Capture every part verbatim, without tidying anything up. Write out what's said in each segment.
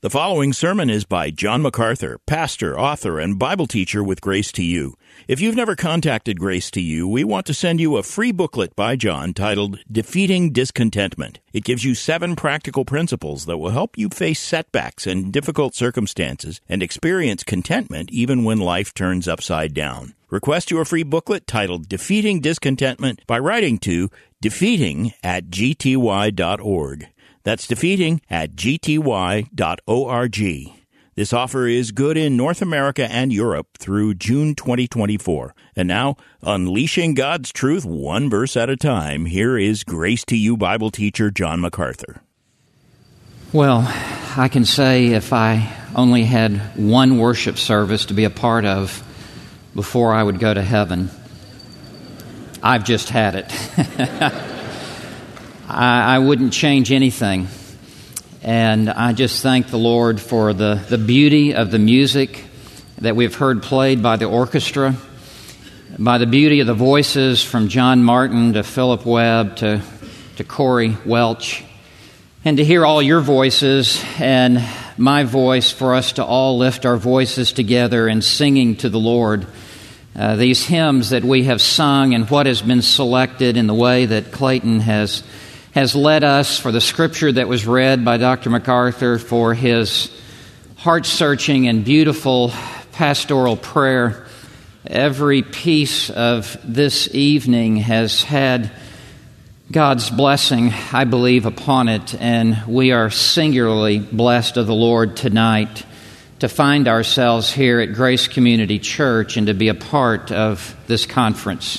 The following sermon is by John MacArthur, pastor, author, and Bible teacher with Grace to You. If you've never contacted Grace to You, we want to send you a free booklet by John titled Defeating Discontentment. It gives you seven practical principles that will help you face setbacks and difficult circumstances and experience contentment even when life turns upside down. Request your free booklet titled Defeating Discontentment by writing to defeating at g t y dot org. That's defeating at g t y dot org. This offer is good in North America and Europe through June twenty twenty-four. And now, unleashing God's truth one verse at a time, here is Grace to You Bible teacher John MacArthur. Well, I can say if I only had one worship service to be a part of before I would go to heaven, I've just had it. I, I wouldn't change anything. And I just thank the Lord for the, the beauty of the music that we've heard played by the orchestra, by the beauty of the voices from John Martin to Philip Webb to, to Corey Welch, and to hear all your voices and my voice for us to all lift our voices together in singing to the Lord. Uh, these hymns that we have sung and what has been selected in the way that Clayton has has led us, for the scripture that was read by Doctor MacArthur, for his heart-searching and beautiful pastoral prayer. Every piece of this evening has had God's blessing, I believe, upon it, and we are singularly blessed of the Lord tonight to find ourselves here at Grace Community Church and to be a part of this conference.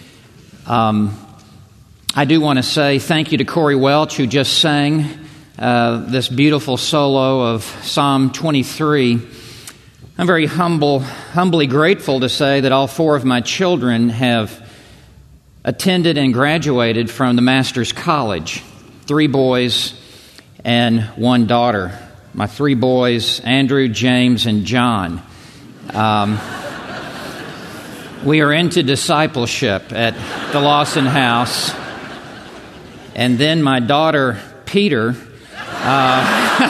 Um, I do want to say thank you to Corey Welch, who just sang uh, this beautiful solo of Psalm twenty-three. I'm very humble, humbly grateful to say that all four of my children have attended and graduated from the Master's College. Three boys and one daughter. My three boys, Andrew, James, and John. Um, we are into discipleship at the Lawson House. And then my daughter, Peter, uh,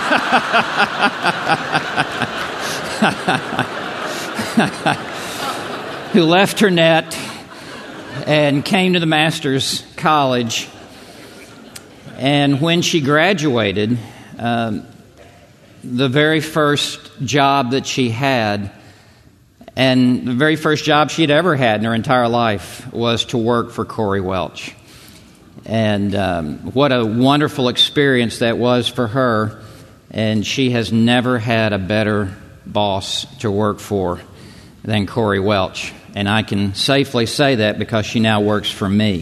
who left her net and came to the Master's College. And when she graduated, um, the very first job that she had, and the very first job she had ever had in her entire life, was to work for Corey Welch. And um, what a wonderful experience that was for her. And she has never had a better boss to work for than Corey Welch. And I can safely say that because she now works for me.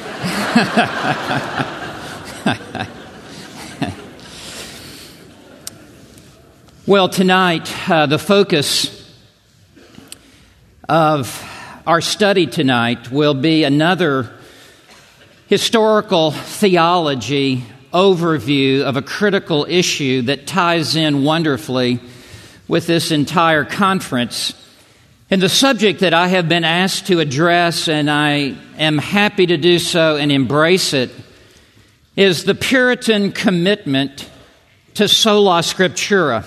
Well, tonight, uh, the focus of our study tonight will be another historical theology overview of a critical issue that ties in wonderfully with this entire conference. And the subject that I have been asked to address, and I am happy to do so and embrace it, is the Puritan commitment to sola scriptura.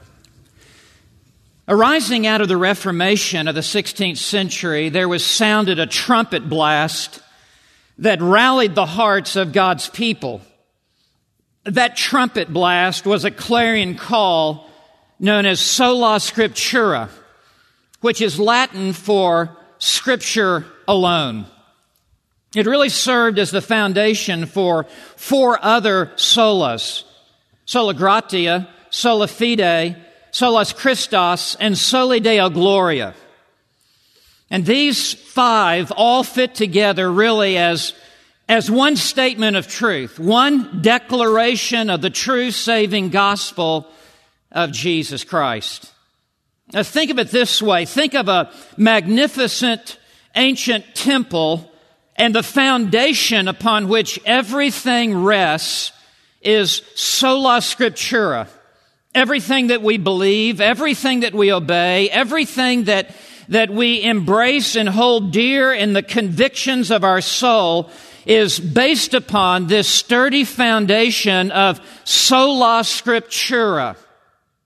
Arising out of the Reformation of the sixteenth century, there was sounded a trumpet blast that rallied the hearts of God's people. That trumpet blast was a clarion call known as sola scriptura, which is Latin for Scripture alone. It really served as the foundation for four other solas: sola gratia, sola fide, solus Christus, and soli Deo gloria. And these five all fit together really as, as one statement of truth, one declaration of the true saving gospel of Jesus Christ. Now think of it this way. Think of a magnificent ancient temple, and the foundation upon which everything rests is sola scriptura. Everything that we believe, everything that we obey, everything that that we embrace and hold dear in the convictions of our soul is based upon this sturdy foundation of sola scriptura.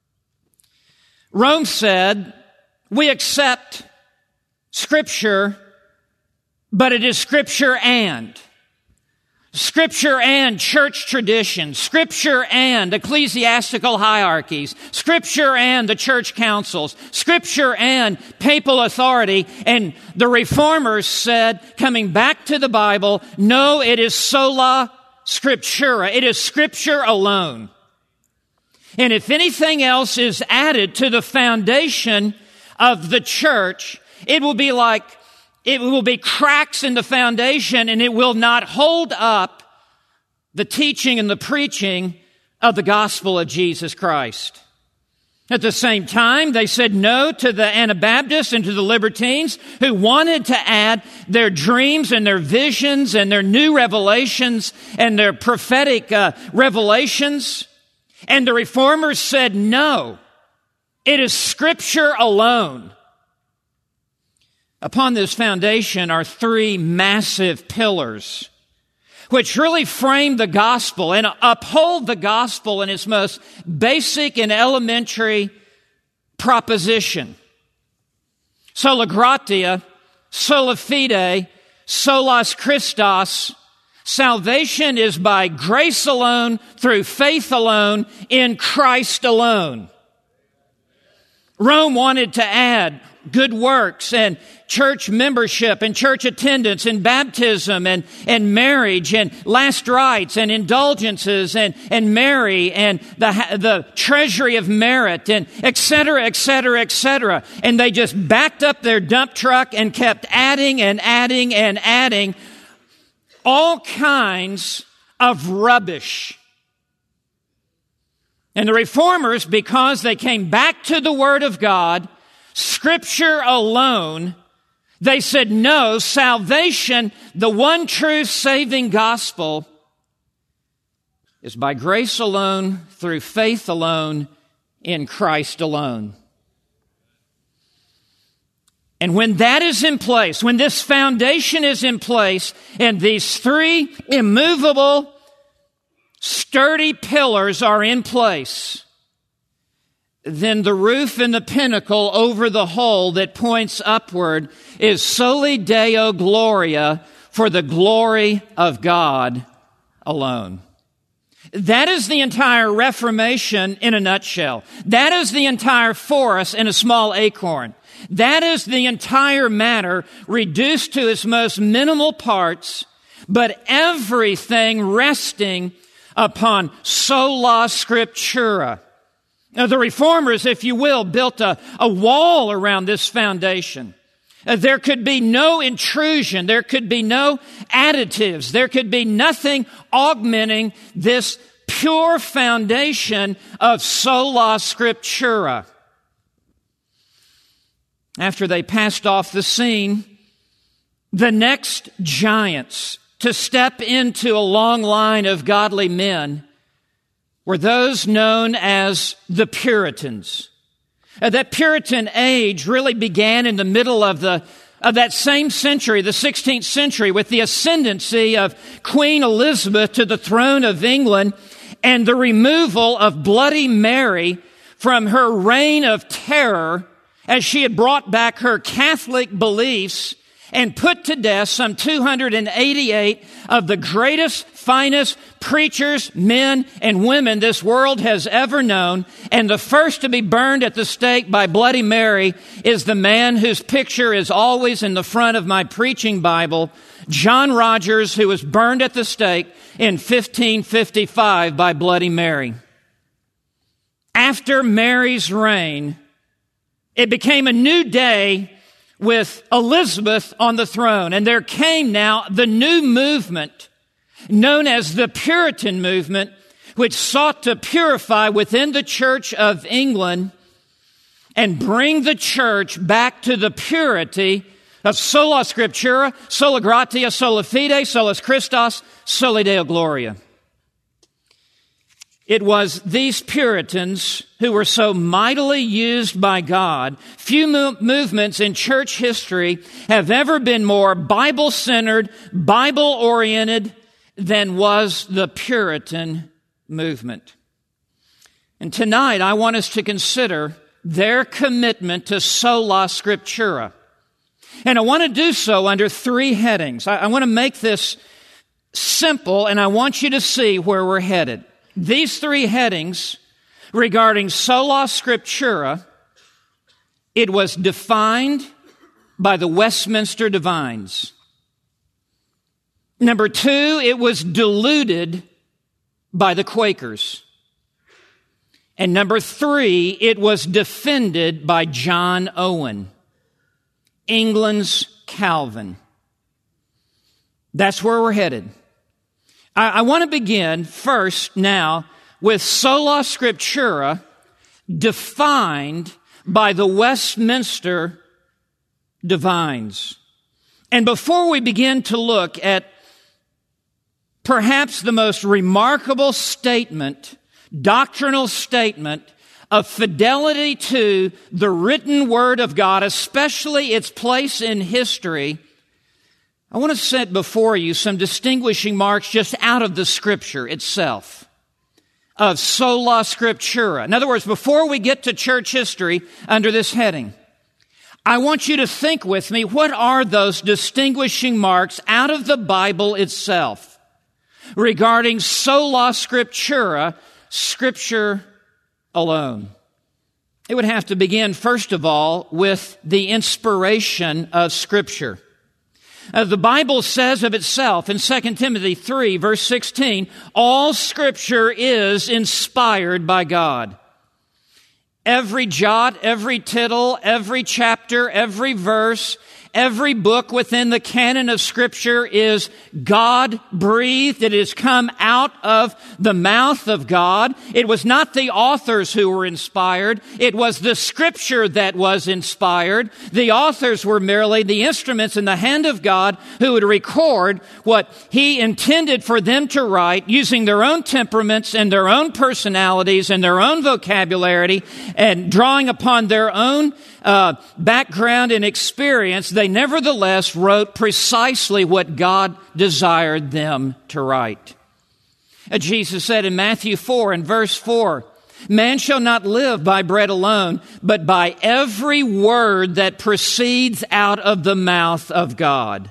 Rome said, we accept Scripture, but it is Scripture and. Scripture and church tradition, Scripture and ecclesiastical hierarchies, Scripture and the church councils, Scripture and papal authority. And the Reformers said, coming back to the Bible, no, it is sola scriptura. It is Scripture alone. And if anything else is added to the foundation of the church, it will be like It will be cracks in the foundation, and it will not hold up the teaching and the preaching of the gospel of Jesus Christ. At the same time, they said no to the Anabaptists and to the libertines who wanted to add their dreams and their visions and their new revelations and their prophetic uh, revelations. And the Reformers said no, it is Scripture alone. Upon this foundation are three massive pillars which really frame the gospel and uphold the gospel in its most basic and elementary proposition. Sola gratia, sola fide, solas Christos. Salvation is by grace alone, through faith alone, in Christ alone. Rome wanted to add good works and church membership and church attendance and baptism and, and marriage and last rites and indulgences and, and Mary and the, the treasury of merit and et cetera, et cetera, et cetera. And they just backed up their dump truck and kept adding and adding and adding all kinds of rubbish. And the Reformers, because they came back to the Word of God, Scripture alone, they said, no, salvation, the one true saving gospel, is by grace alone, through faith alone, in Christ alone. And when that is in place, when this foundation is in place, and these three immovable, sturdy pillars are in place, then the roof and the pinnacle over the whole that points upward is soli Deo Gloria, for the glory of God alone. That is the entire Reformation in a nutshell. That is the entire forest in a small acorn. That is the entire matter reduced to its most minimal parts, but everything resting upon sola scriptura. Now, the Reformers, if you will, built a, a wall around this foundation. Uh, there could be no intrusion. There could be no additives. There could be nothing augmenting this pure foundation of sola scriptura. After they passed off the scene, the next giants to step into a long line of godly men were those known as the Puritans. Uh, that Puritan age really began in the middle of the of that same century, the sixteenth century, with the ascendancy of Queen Elizabeth to the throne of England and the removal of Bloody Mary from her reign of terror as she had brought back her Catholic beliefs and put to death some two hundred eighty-eight of the greatest, finest preachers, men, and women this world has ever known. And the first to be burned at the stake by Bloody Mary is the man whose picture is always in the front of my preaching Bible, John Rogers, who was burned at the stake in fifteen fifty-five by Bloody Mary. After Mary's reign, it became a new day with Elizabeth on the throne. And there came now the new movement known as the Puritan movement, which sought to purify within the Church of England and bring the church back to the purity of sola scriptura, sola gratia, sola fide, solus Christos, soli Deo Gloria. It was these Puritans who were so mightily used by God. Few mo- movements in church history have ever been more Bible-centered, Bible-oriented than was the Puritan movement. And tonight I want us to consider their commitment to sola scriptura. And I want to do so under three headings. I, I want to make this simple, and I want you to see where we're headed. These three headings regarding sola scriptura, it was defined by the Westminster Divines. Number two, it was diluted by the Quakers. And number three, it was defended by John Owen, England's Calvin. That's where we're headed. I, I want to begin first now with sola scriptura defined by the Westminster Divines. And before we begin to look at perhaps the most remarkable statement, doctrinal statement of fidelity to the written Word of God, especially its place in history, I want to set before you some distinguishing marks just out of the Scripture itself of sola scriptura. In other words, before we get to church history under this heading, I want you to think with me, what are those distinguishing marks out of the Bible itself regarding sola scriptura, Scripture alone? It would have to begin, first of all, with the inspiration of Scripture. Uh, the Bible says of itself in Second Timothy three, verse sixteen, all Scripture is inspired by God. Every jot, every tittle, every chapter, every verse, every book within the canon of Scripture is God-breathed. It has come out of the mouth of God. It was not the authors who were inspired. It was the Scripture that was inspired. The authors were merely the instruments in the hand of God who would record what He intended for them to write using their own temperaments and their own personalities and their own vocabulary and drawing upon their own uh, background and experience. They nevertheless wrote precisely what God desired them to write. Uh, Jesus said in Matthew four and verse four, man shall not live by bread alone, but by every word that proceeds out of the mouth of God.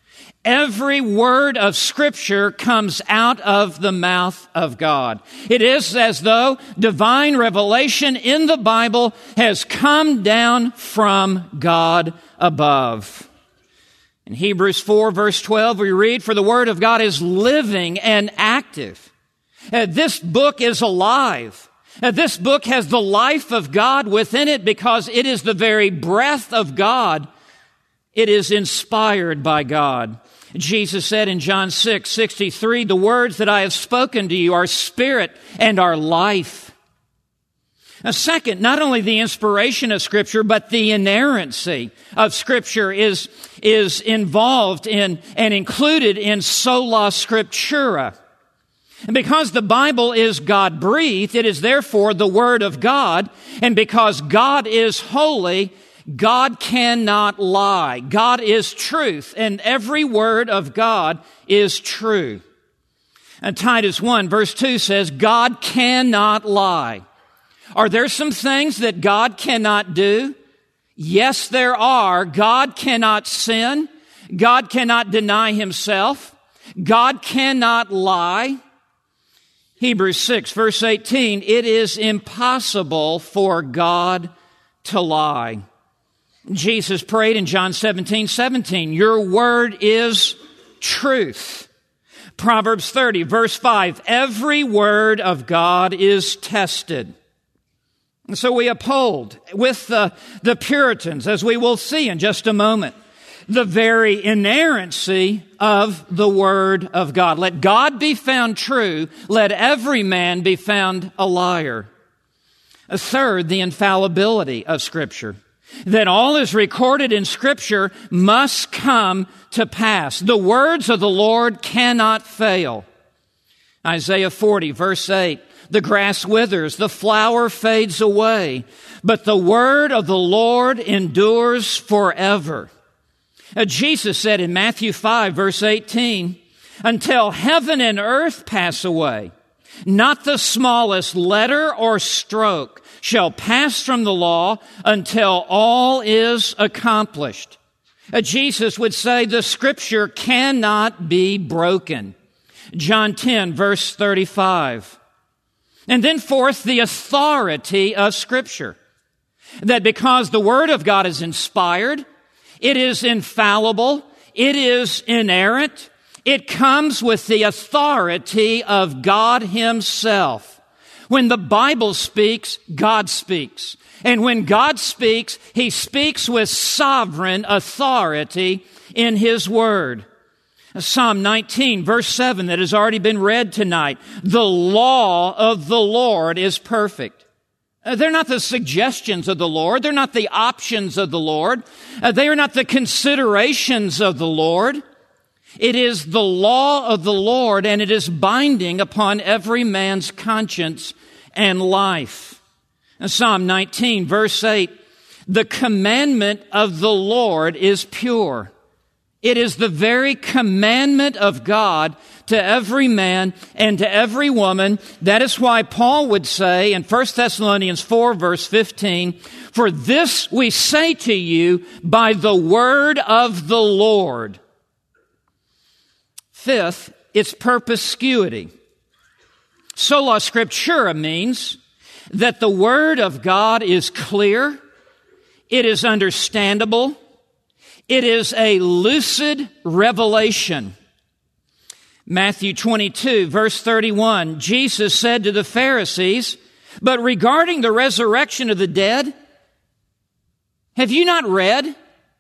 Every word of Scripture comes out of the mouth of God. It is as though divine revelation in the Bible has come down from God above. In Hebrews four, verse twelve, we read, for the Word of God is living and active. Uh, this book is alive. Uh, this book has the life of God within it because it is the very breath of God. It is inspired by God. Jesus said in John six, sixty-three, the words that I have spoken to you are spirit and are life. Now, second, not only the inspiration of Scripture, but the inerrancy of Scripture is, is involved in and included in sola scriptura. And because the Bible is God-breathed, it is therefore the Word of God. And because God is holy, God cannot lie. God is truth, and every word of God is true. And Titus one, verse two says, God cannot lie. Are there some things that God cannot do? Yes, there are. God cannot sin. God cannot deny Himself. God cannot lie. Hebrews six, verse eighteen, it is impossible for God to lie. Jesus prayed in John seventeen, seventeen, your word is truth. Proverbs thirty, verse five, every word of God is tested. And so we uphold with the, the Puritans, as we will see in just a moment, the very inerrancy of the Word of God. Let God be found true. Let every man be found a liar. A third, the infallibility of Scripture. That all is recorded in Scripture must come to pass. The words of the Lord cannot fail. Isaiah forty, verse eight, the grass withers, the flower fades away, but the word of the Lord endures forever. Uh, Jesus said in Matthew five, verse eighteen, until heaven and earth pass away, not the smallest letter or stroke shall pass from the law until all is accomplished. Uh, Jesus would say the Scripture cannot be broken. John ten, verse thirty-five. And then fourth, the authority of Scripture. That because the Word of God is inspired, it is infallible, it is inerrant, it comes with the authority of God Himself. When the Bible speaks, God speaks. And when God speaks, He speaks with sovereign authority in His Word. Psalm nineteen, verse seven, that has already been read tonight. The law of the Lord is perfect. Uh, they're not the suggestions of the Lord. They're not the options of the Lord. Uh, they are not the considerations of the Lord. It is the law of the Lord, and it is binding upon every man's conscience and life. Uh, Psalm nineteen, verse eight, the commandment of the Lord is pure. It is the very commandment of God to every man and to every woman. That is why Paul would say in First Thessalonians four, verse fifteen, for this we say to you by the word of the Lord. Fifth, it's perspicuity. Sola Scriptura means that the word of God is clear, it is understandable, it is a lucid revelation. Matthew twenty-two, verse thirty-one, Jesus said to the Pharisees, but regarding the resurrection of the dead, have you not read?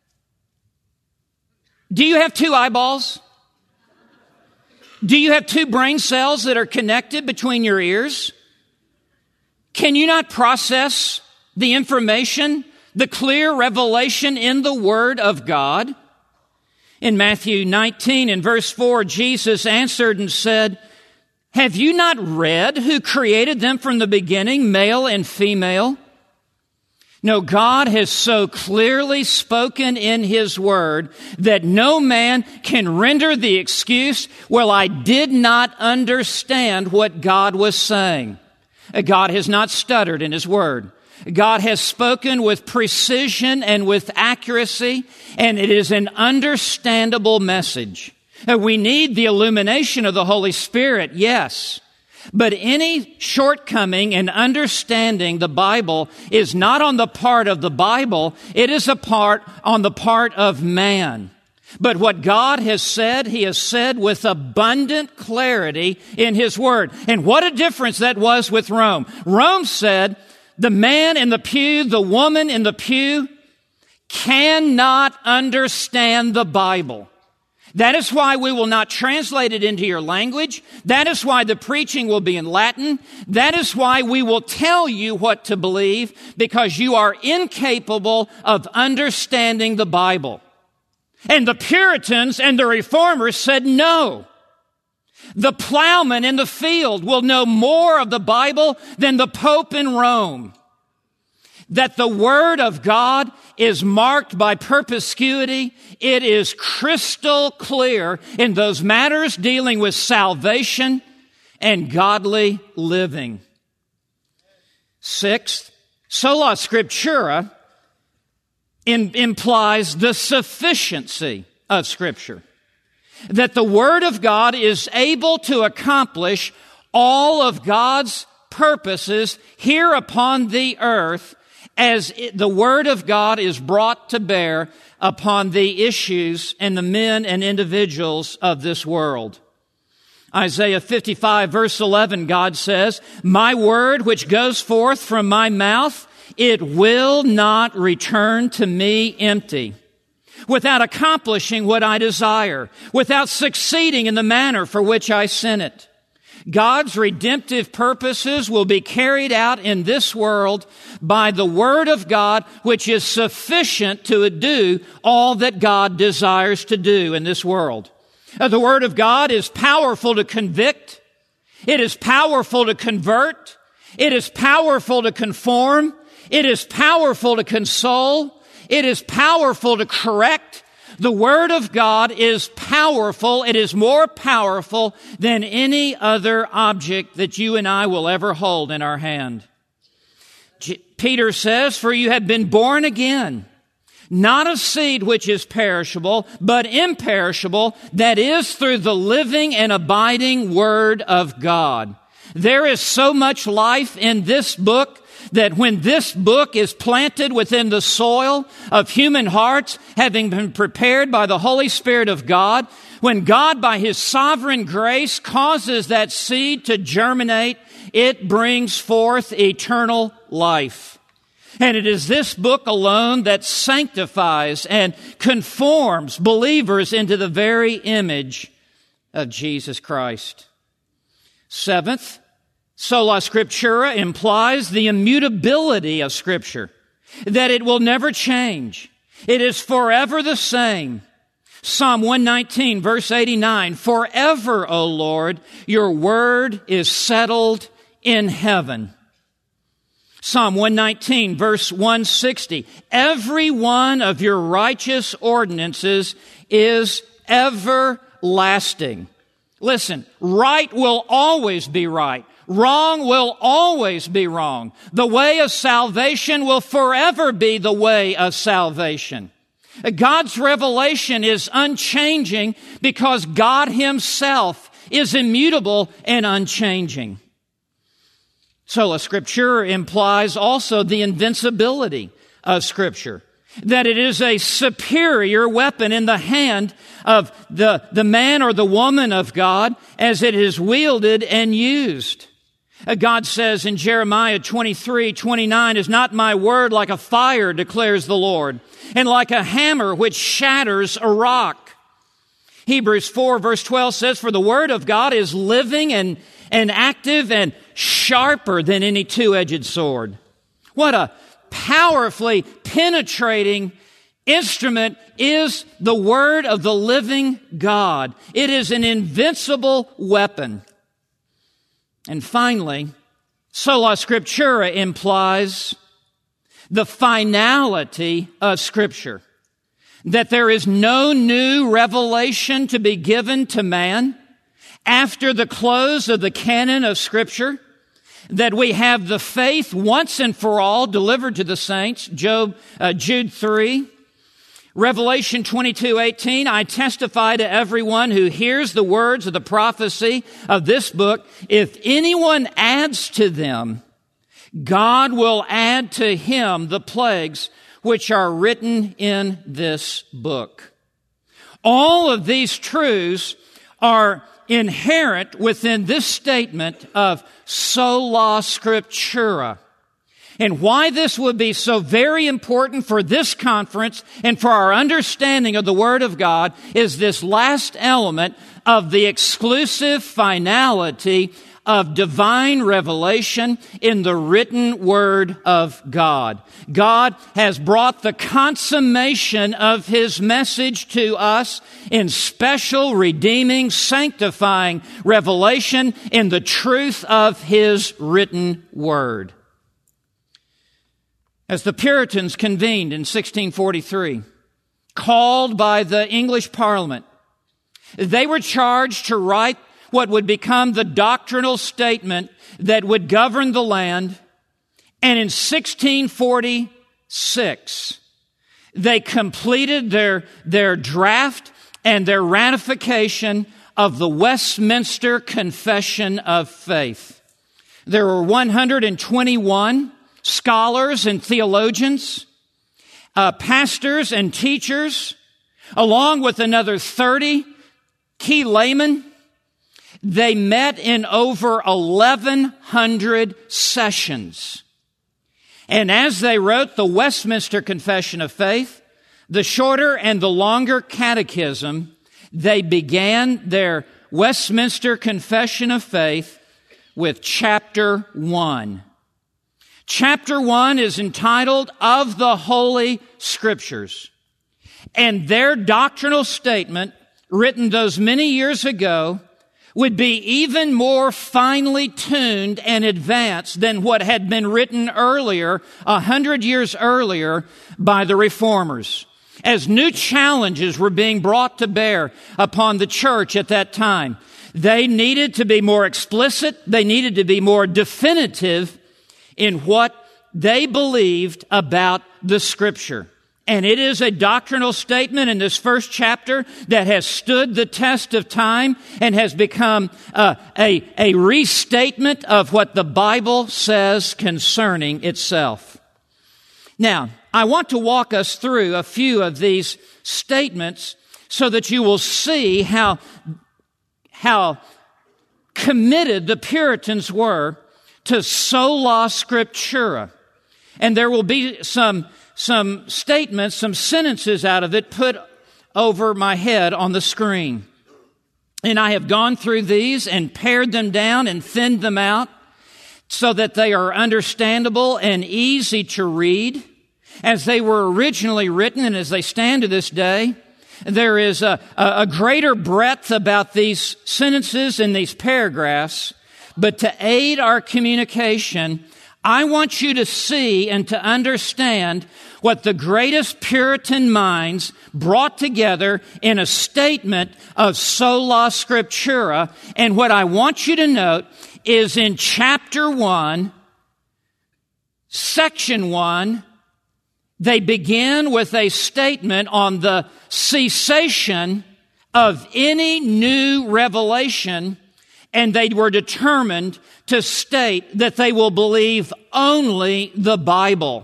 Do you have two eyeballs? Do you have two brain cells that are connected between your ears? Can you not process the information, the clear revelation in the Word of God? In Matthew nineteen and verse four, Jesus answered and said, have you not read who created them from the beginning, male and female? No, God has so clearly spoken in His Word that no man can render the excuse, well, I did not understand what God was saying. God has not stuttered in His Word. God has spoken with precision and with accuracy, and it is an understandable message. We need the illumination of the Holy Spirit, yes. But any shortcoming in understanding the Bible is not on the part of the Bible, it is a part on the part of man. But what God has said, He has said with abundant clarity in His Word. And what a difference that was with Rome. Rome said, the man in the pew, the woman in the pew cannot understand the Bible. That is why we will not translate it into your language. That is why the preaching will be in Latin. That is why we will tell you what to believe, because you are incapable of understanding the Bible. And the Puritans and the Reformers said no. The plowman in the field will know more of the Bible than the Pope in Rome. That the Word of God is marked by perspicuity. It is crystal clear in those matters dealing with salvation and godly living. Sixth, sola scriptura in, implies the sufficiency of Scripture. That the Word of God is able to accomplish all of God's purposes here upon the earth as it, the Word of God is brought to bear upon the issues and the men and individuals of this world. Isaiah fifty-five, verse eleven, God says, my word which goes forth from my mouth, it will not return to me empty, without accomplishing what I desire, without succeeding in the manner for which I sent it. God's redemptive purposes will be carried out in this world by the Word of God, which is sufficient to do all that God desires to do in this world. The Word of God is powerful to convict. It is powerful to convert. It is powerful to conform. It is powerful to console. It is powerful to correct. The Word of God is powerful. It is more powerful than any other object that you and I will ever hold in our hand. Peter says, "For you have been born again, not of seed which is perishable, but imperishable, that is through the living and abiding Word of God." There is so much life in this book that when this book is planted within the soil of human hearts, having been prepared by the Holy Spirit of God, when God, by His sovereign grace, causes that seed to germinate, it brings forth eternal life. And it is this book alone that sanctifies and conforms believers into the very image of Jesus Christ. Seventh, sola scriptura implies the immutability of Scripture, that it will never change. It is forever the same. Psalm one nineteen, verse eighty-nine, "Forever, O Lord, your word is settled in heaven." Psalm one nineteen, verse one sixty, "Every one of your righteous ordinances is everlasting." Listen, right will always be right. Wrong will always be wrong. The way of salvation will forever be the way of salvation. God's revelation is unchanging because God Himself is immutable and unchanging. Sola Scriptura implies also the invincibility of Scripture, that it is a superior weapon in the hand of the, the man or the woman of God as it is wielded and used. God says in Jeremiah twenty-three twenty-nine, "Is not my word like a fire, declares the Lord, and like a hammer which shatters a rock?" Hebrews four verse twelve says, "For the word of God is living and, and active and sharper than any two-edged sword." What a powerfully penetrating instrument is the word of the living God. It is an invincible weapon. And finally, sola scriptura implies the finality of Scripture, that there is no new revelation to be given to man after the close of the canon of Scripture, that we have the faith once and for all delivered to the saints, Job, uh, Jude three. Revelation twenty-two eighteen, "I testify to everyone who hears the words of the prophecy of this book, if anyone adds to them, God will add to him the plagues which are written in this book." All of these truths are inherent within this statement of sola scriptura. And why this would be so very important for this conference and for our understanding of the Word of God is this last element of the exclusive finality of divine revelation in the written Word of God. God has brought the consummation of His message to us in special, redeeming, sanctifying revelation in the truth of His written Word. As the Puritans convened in sixteen forty-three, called by the English Parliament, they were charged to write what would become the doctrinal statement that would govern the land. And in sixteen forty-six, they completed their, their draft and their ratification of the Westminster Confession of Faith. There were one hundred twenty-one scholars and theologians, uh, pastors and teachers, along with another thirty key laymen. They met in over eleven hundred sessions. And as they wrote the Westminster Confession of Faith, the shorter and the longer catechism, they began their Westminster Confession of Faith with chapter one. Chapter one is entitled Of the Holy Scriptures. And their doctrinal statement, written those many years ago, would be even more finely tuned and advanced than what had been written earlier, a hundred years earlier, by the Reformers. As new challenges were being brought to bear upon the church at that time, they needed to be more explicit, they needed to be more definitive in what they believed about the Scripture. And it is a doctrinal statement in this first chapter that has stood the test of time and has become uh, a, a restatement of what the Bible says concerning itself. Now, I want to walk us through a few of these statements so that you will see how, how committed the Puritans were to sola scriptura. And there will be some some statements, some sentences out of it put over my head on the screen. And I have gone through these and pared them down and thinned them out so that they are understandable and easy to read as they were originally written and as they stand to this day. There is a, a greater breadth about these sentences and these paragraphs, but to aid our communication, I want you to see and to understand what the greatest Puritan minds brought together in a statement of sola scriptura. And what I want you to note is in chapter one, section one, they begin with a statement on the cessation of any new revelation, and they were determined to state that they will believe only the Bible.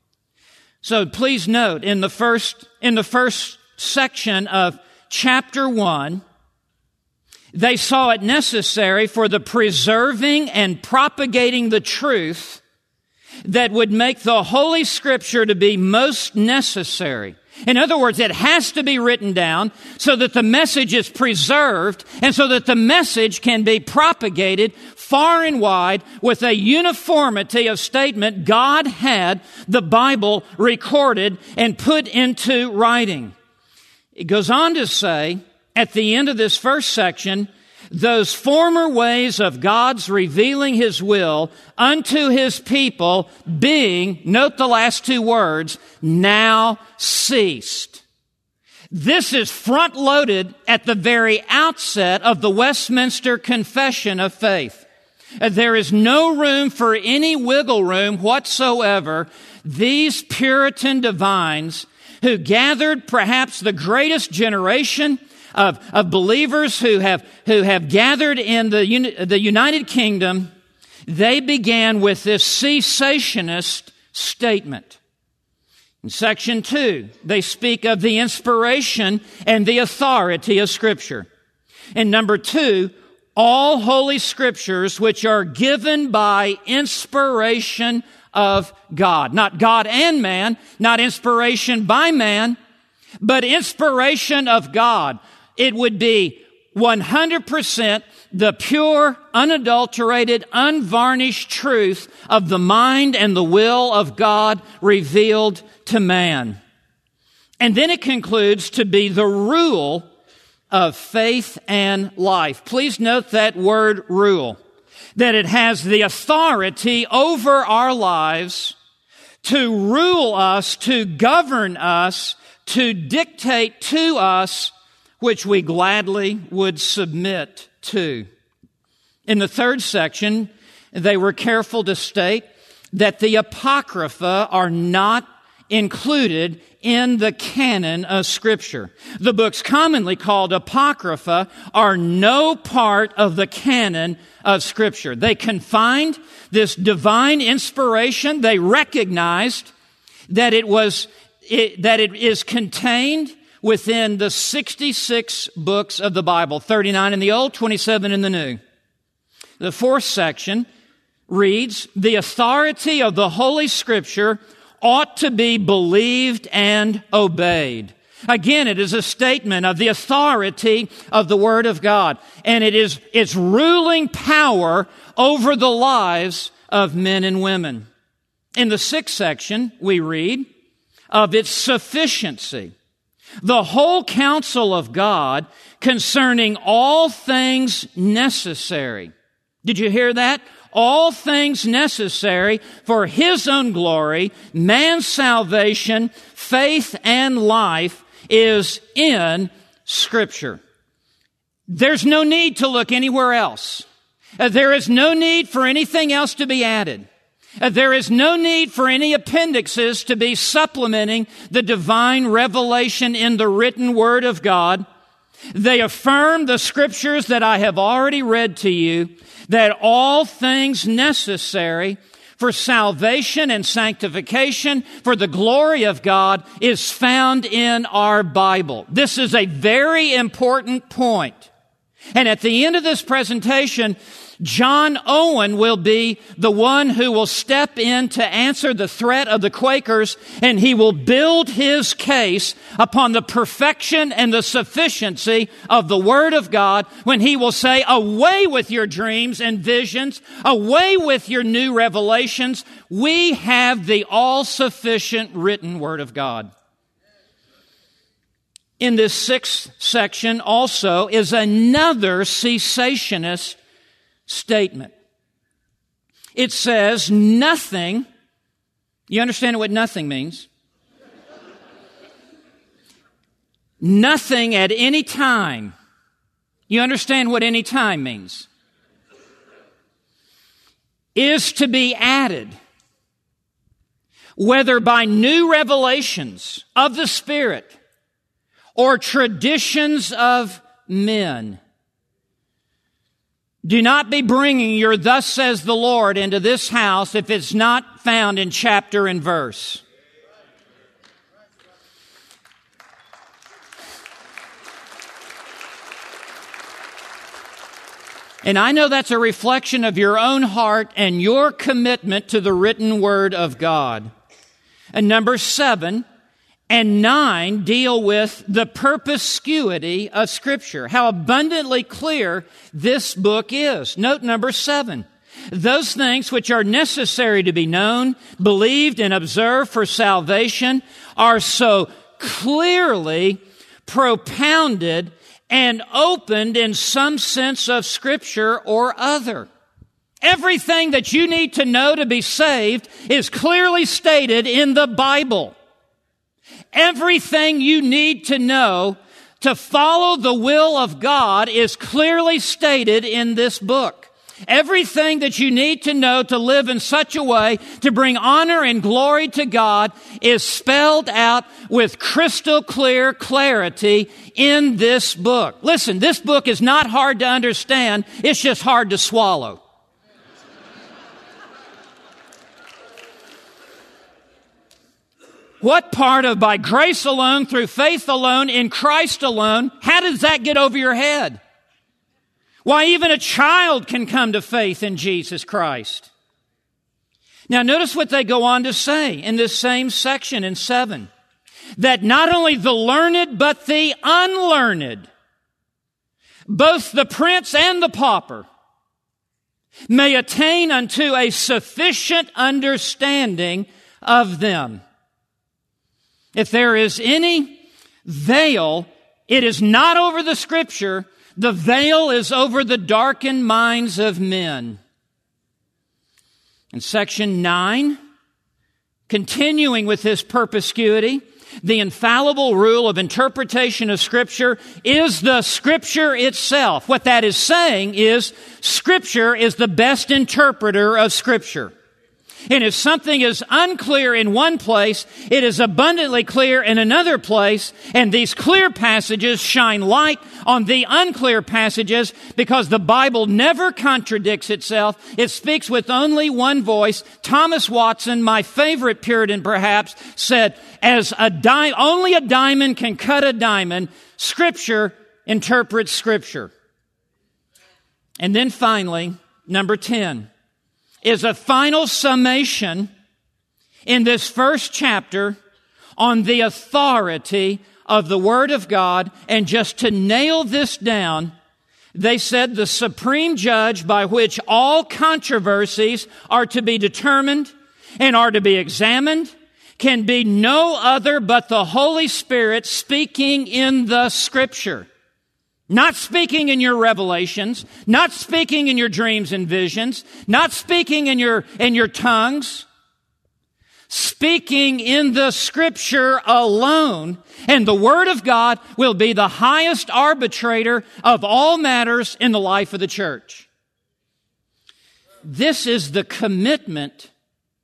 So please note, in the first, in the first section of chapter one, they saw it necessary for the preserving and propagating the truth that would make the Holy Scripture to be most necessary. In other words, it has to be written down so that the message is preserved and so that the message can be propagated far and wide with a uniformity of statement. God had the Bible recorded and put into writing. It goes on to say, at the end of this first section, those former ways of God's revealing His will unto His people being, note the last two words, now ceased. This is front-loaded at the very outset of the Westminster Confession of Faith. There is no room for any wiggle room whatsoever. These Puritan divines who gathered perhaps the greatest generation Of, of believers who have who have gathered in the the United Kingdom, they began with this cessationist statement. In section two, they speak of the inspiration and the authority of Scripture. And number two, all holy Scriptures which are given by inspiration of God. Not God and man, not inspiration by man, but inspiration of God. It would be one hundred percent the pure, unadulterated, unvarnished truth of the mind and the will of God revealed to man. And then it concludes to be the rule of faith and life. Please note that word rule, that it has the authority over our lives to rule us, to govern us, to dictate to us, which we gladly would submit to. In the third section, they were careful to state that the Apocrypha are not included in the canon of Scripture. The books commonly called Apocrypha are no part of the canon of Scripture. They confined this divine inspiration. They recognized that it was, it, that it is contained within the sixty-six books of the Bible, thirty-nine in the Old, twenty-seven in the New. The fourth section reads, the authority of the Holy Scripture ought to be believed and obeyed. Again, it is a statement of the authority of the Word of God, and it is its ruling power over the lives of men and women. In the sixth section, we read of its sufficiency. The whole counsel of God concerning all things necessary. Did you hear that? All things necessary for His own glory, man's salvation, faith, and life is in Scripture. There's no need to look anywhere else. There is no need for anything else to be added. Uh, There is no need for any appendixes to be supplementing the divine revelation in the written Word of God. They affirm the Scriptures that I have already read to you, that all things necessary for salvation and sanctification, for the glory of God, is found in our Bible. This is a very important point. And at the end of this presentation, John Owen will be the one who will step in to answer the threat of the Quakers, and he will build his case upon the perfection and the sufficiency of the Word of God when he will say, away with your dreams and visions, away with your new revelations. We have the all-sufficient written Word of God. In this sixth section also is another cessationist statement. It says nothing. You understand what nothing means? Nothing at any time. You understand what any time means? Is to be added, whether by new revelations of the Spirit or traditions of men. Do not be bringing your thus says the Lord into this house if it's not found in chapter and verse. And I know that's a reflection of your own heart and your commitment to the written Word of God. And number seven and nine deal with the perspicuity of Scripture, how abundantly clear this book is. Note number seven. Those things which are necessary to be known, believed, and observed for salvation are so clearly propounded and opened in some sense of Scripture or other. Everything that you need to know to be saved is clearly stated in the Bible. Everything you need to know to follow the will of God is clearly stated in this book. Everything that you need to know to live in such a way to bring honor and glory to God is spelled out with crystal clear clarity in this book. Listen, this book is not hard to understand. It's just hard to swallow. What part of by grace alone, through faith alone, in Christ alone, how does that get over your head? Why, even a child can come to faith in Jesus Christ. Now, notice what they go on to say in this same section in seven. That not only the learned, but the unlearned, both the prince and the pauper, may attain unto a sufficient understanding of them. If there is any veil, it is not over the Scripture. The veil is over the darkened minds of men. In section nine, continuing with this perspicuity, the infallible rule of interpretation of Scripture is the Scripture itself. What that is saying is Scripture is the best interpreter of Scripture. And if something is unclear in one place, it is abundantly clear in another place. And these clear passages shine light on the unclear passages because the Bible never contradicts itself. It speaks with only one voice. Thomas Watson, my favorite Puritan perhaps, said, as a di- only a diamond can cut a diamond, Scripture interprets Scripture. And then finally, number ten. Is a final summation in this first chapter on the authority of the Word of God. And just to nail this down, they said the supreme judge by which all controversies are to be determined and are to be examined can be no other but the Holy Spirit speaking in the Scripture. Not speaking in your revelations, not speaking in your dreams and visions, not speaking in your, in your tongues, speaking in the Scripture alone. And the Word of God will be the highest arbitrator of all matters in the life of the church. This is the commitment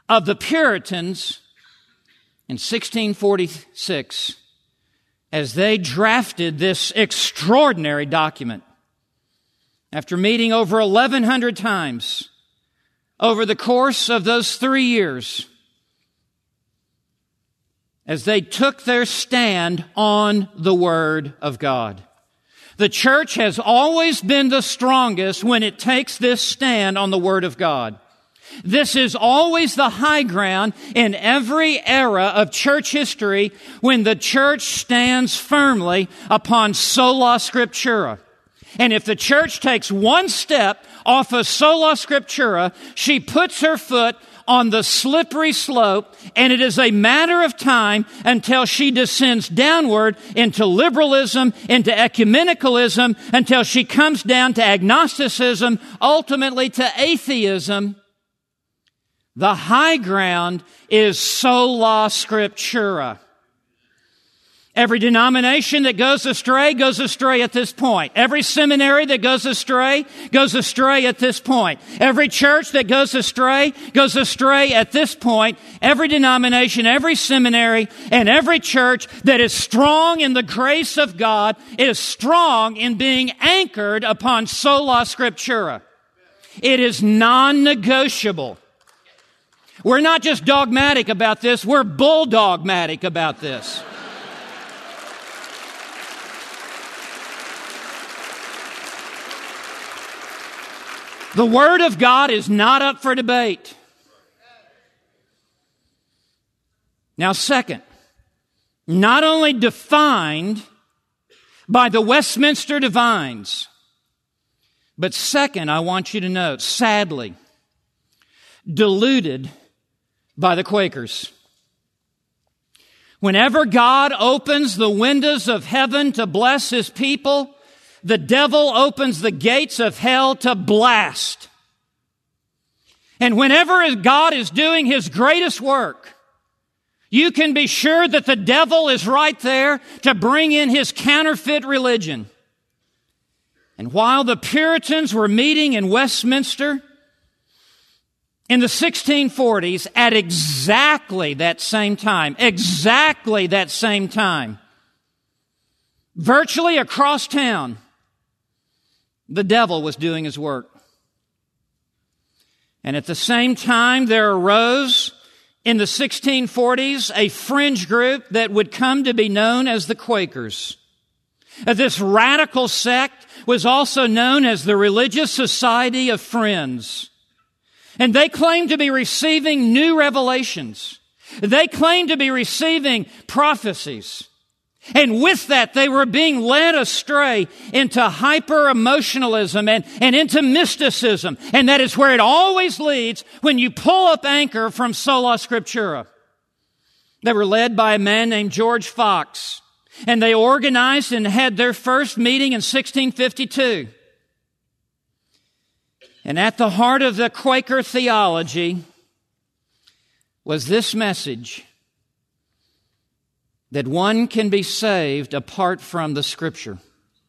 of the Puritans in sixteen forty-six as they drafted this extraordinary document. After meeting over eleven hundred times over the course of those three years, as they took their stand on the Word of God. The church has always been the strongest when it takes this stand on the Word of God. This is always the high ground in every era of church history when the church stands firmly upon sola scriptura. And if the church takes one step off of sola scriptura, she puts her foot on the slippery slope, and it is a matter of time until she descends downward into liberalism, into ecumenicalism, until she comes down to agnosticism, ultimately to atheism. The high ground is sola scriptura. Every denomination that goes astray goes astray at this point. Every seminary that goes astray goes astray at this point. Every church that goes astray goes astray at this point. Every denomination, every seminary, and every church that is strong in the grace of God is strong in being anchored upon sola scriptura. It is non-negotiable. We're not just dogmatic about this, we're bulldogmatic about this. The Word of God is not up for debate. Now, second, not only defined by the Westminster Divines, but second, I want you to note, sadly, diluted by the Quakers. Whenever God opens the windows of heaven to bless His people, the devil opens the gates of hell to blast. And whenever God is doing His greatest work, you can be sure that the devil is right there to bring in his counterfeit religion. And while the Puritans were meeting in Westminster in the sixteen forties, at exactly that same time, exactly that same time, virtually across town, the devil was doing his work. And at the same time, there arose in the sixteen forties a fringe group that would come to be known as the Quakers. This radical sect was also known as the Religious Society of Friends. And they claimed to be receiving new revelations. They claimed to be receiving prophecies. And with that, they were being led astray into hyper-emotionalism and, and into mysticism. And that is where it always leads when you pull up anchor from sola scriptura. They were led by a man named George Fox. And they organized and had their first meeting in sixteen fifty-two. And at the heart of the Quaker theology was this message: that one can be saved apart from the Scripture.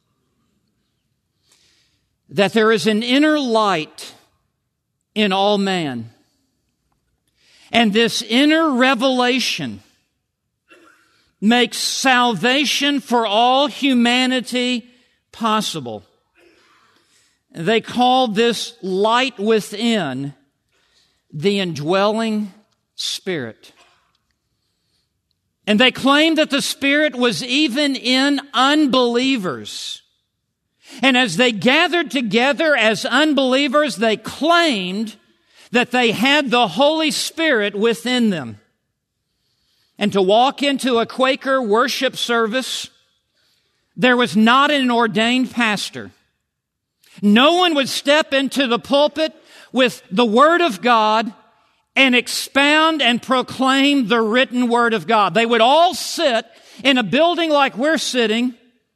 That there is an inner light in all man. And this inner revelation makes salvation for all humanity possible. They call this light within the indwelling Spirit. And they claimed that the Spirit was even in unbelievers. And as they gathered together as unbelievers, they claimed that they had the Holy Spirit within them. And to walk into a Quaker worship service, there was not an ordained pastor. No one would step into the pulpit with the Word of God and expound and proclaim the written Word of God. They would all sit in a building like we're sitting,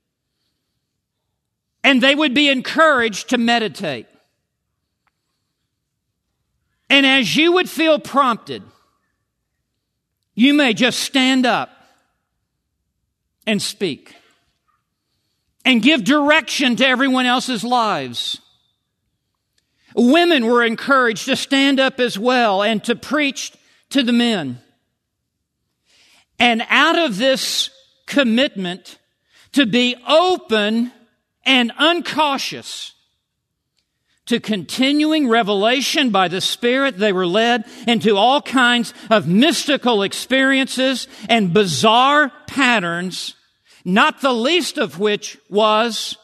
and they would be encouraged to meditate. And as you would feel prompted, you may just stand up and speak and give direction to everyone else's lives. Women were encouraged to stand up as well and to preach to the men. And out of this commitment to be open and uncautious to continuing revelation by the Spirit, they were led into all kinds of mystical experiences and bizarre patterns, not the least of which was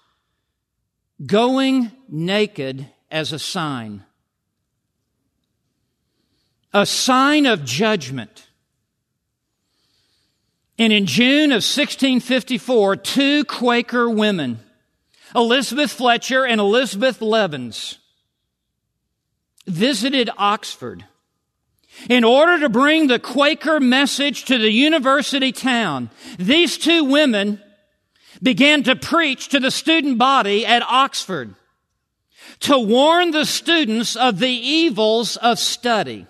going naked as a sign. A sign of judgment. And in June of sixteen fifty-four, two Quaker women, Elizabeth Fletcher and Elizabeth Levins, visited Oxford in order to bring the Quaker message to the university town. These two women began to preach to the student body at Oxford to warn the students of the evils of study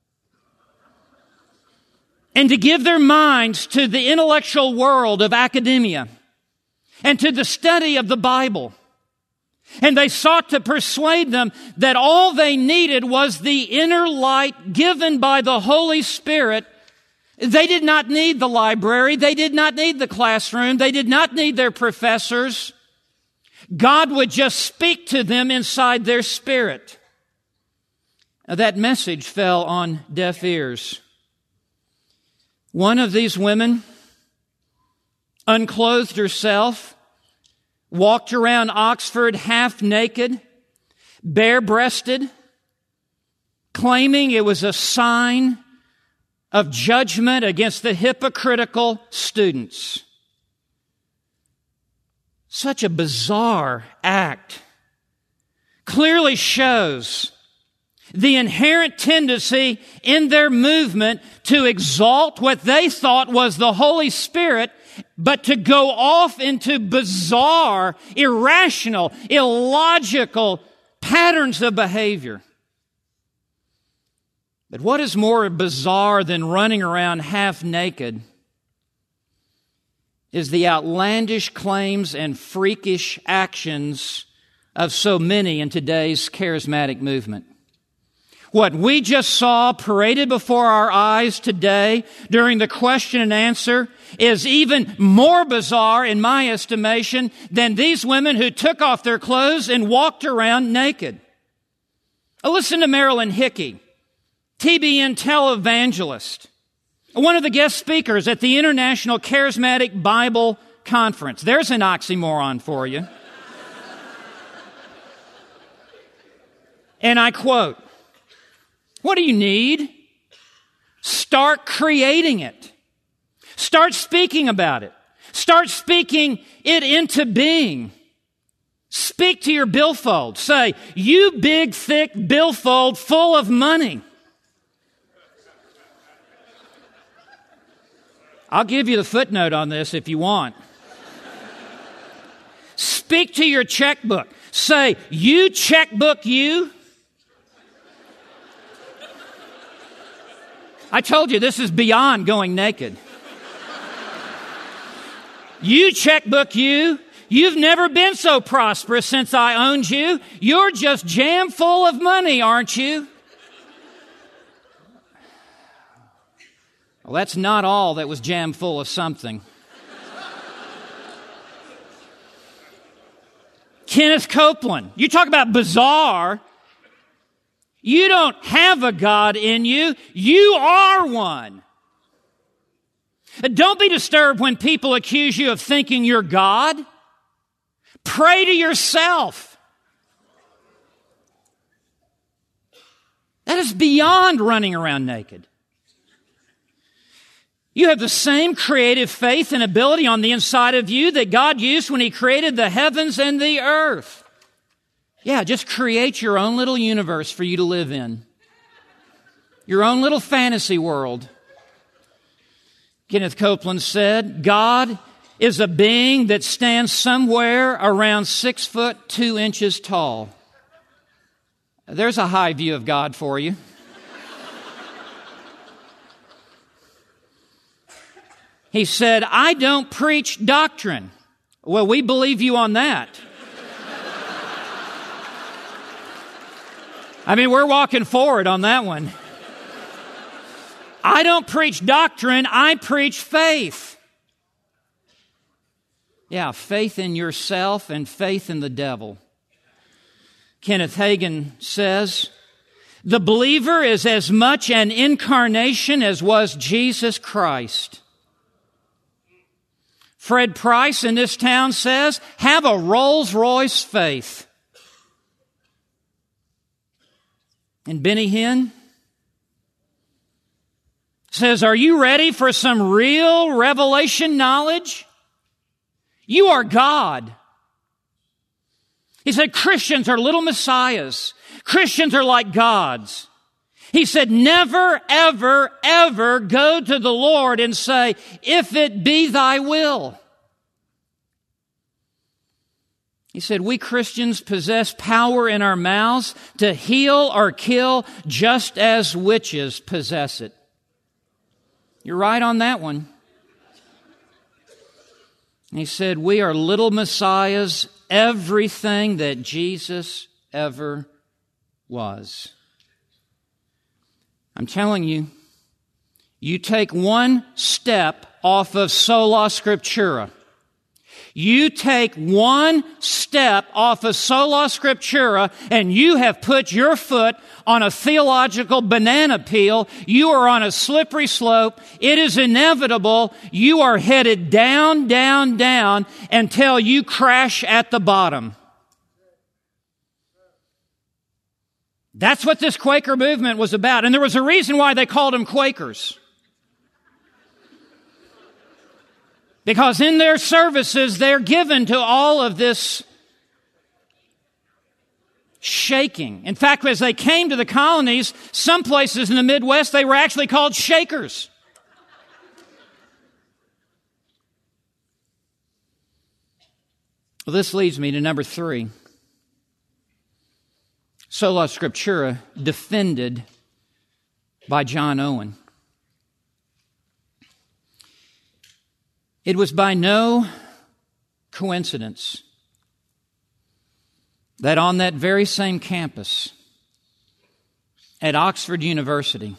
and to give their minds to the intellectual world of academia and to the study of the Bible. And they sought to persuade them that all they needed was the inner light given by the Holy Spirit. They did not need the library. They did not need the classroom. They did not need their professors. God would just speak to them inside their spirit. Now, that message fell on deaf ears. One of these women unclothed herself, walked around Oxford half naked, bare-breasted, claiming it was a sign of judgment against the hypocritical students. Such a bizarre act clearly shows the inherent tendency in their movement to exalt what they thought was the Holy Spirit, but to go off into bizarre, irrational, illogical patterns of behavior. But what is more bizarre than running around half naked is the outlandish claims and freakish actions of so many in today's charismatic movement. What we just saw paraded before our eyes today during the question and answer is even more bizarre, in my estimation, than these women who took off their clothes and walked around naked. Now listen to Marilyn Hickey, T B N televangelist, one of the guest speakers at the International Charismatic Bible Conference. There's an oxymoron for you. And I quote, "What do you need? Start creating it. Start speaking about it. Start speaking it into being. Speak to your billfold. Say, you big, thick billfold full of money." I'll give you the footnote on this if you want. Speak to your checkbook. Say, you checkbook you. I told you this is beyond going naked. You checkbook you. You've never been so prosperous since I owned you. You're just jam full of money, aren't you? Well, that's not all that was jam full of something. Kenneth Copeland. You talk about bizarre. You don't have a God in you. You are one. Don't be disturbed when people accuse you of thinking you're God. Pray to yourself. That is beyond running around naked. You have the same creative faith and ability on the inside of you that God used when He created the heavens and the earth. Yeah, just create your own little universe for you to live in. Your own little fantasy world. Kenneth Copeland said, God is a being that stands somewhere around six foot two inches tall. There's a high view of God for you. He said, I don't preach doctrine. Well, we believe you on that. I mean, we're walking forward on that one. I don't preach doctrine, I preach faith. Yeah, faith in yourself and faith in the devil. Kenneth Hagin says, the believer is as much an incarnation as was Jesus Christ. Fred Price in this town says, have a Rolls-Royce faith. And Benny Hinn says, are you ready for some real revelation knowledge? You are God. He said, Christians are little messiahs. Christians are like gods. He said, never, ever, ever go to the Lord and say, if it be thy will. He said, we Christians possess power in our mouths to heal or kill just as witches possess it. You're right on that one. He said, we are little messiahs, everything that Jesus ever was. I'm telling you, you take one step off of sola scriptura. You take one step off of sola scriptura and you have put your foot on a theological banana peel. You are on a slippery slope. It is inevitable. You are headed down, down, down until you crash at the bottom. That's what this Quaker movement was about. And there was a reason why they called them Quakers. Because in their services, they're given to all of this shaking. In fact, as they came to the colonies, some places in the Midwest, they were actually called Shakers. Well, this leads me to number three. Sola Scriptura, defended by John Owen. It was by no coincidence that on that very same campus at Oxford University,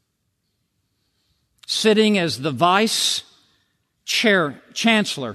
sitting as the vice chair, chancellor,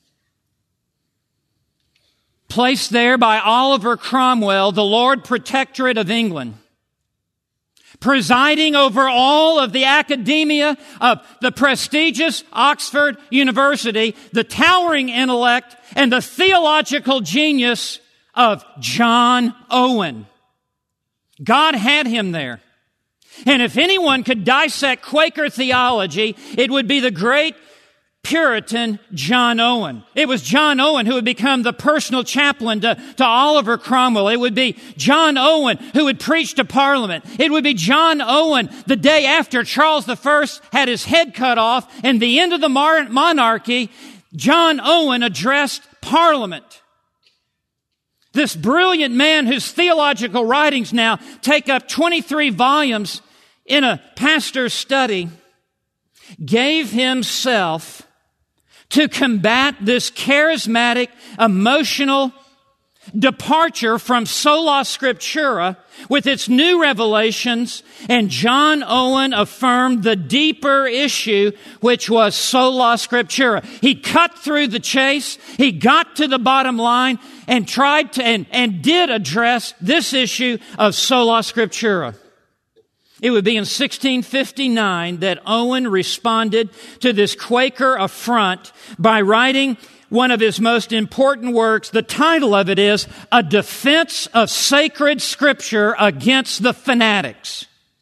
placed there by Oliver Cromwell, the Lord Protectorate of England, presiding over all of the academia of the prestigious Oxford University, the towering intellect and the theological genius of John Owen. God had him there. And if anyone could dissect Quaker theology, it would be the great Puritan John Owen. It was John Owen who would become the personal chaplain to, to Oliver Cromwell. It would be John Owen who would preach to Parliament. It would be John Owen the day after Charles the First had his head cut off and the end of the mar- monarchy. John Owen addressed Parliament. This brilliant man whose theological writings now take up twenty-three volumes in a pastor's study gave himself to combat this charismatic, emotional departure from sola scriptura with its new revelations, and John Owen affirmed the deeper issue, which was sola scriptura. He cut through the chase, he got to the bottom line, and tried to, and, and did address this issue of sola scriptura. It would be in sixteen fifty-nine that Owen responded to this Quaker affront by writing one of his most important works. The title of it is A Defense of Sacred Scripture Against the Fanatics.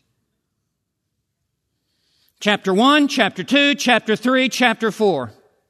Chapter one, chapter two, chapter three, chapter four.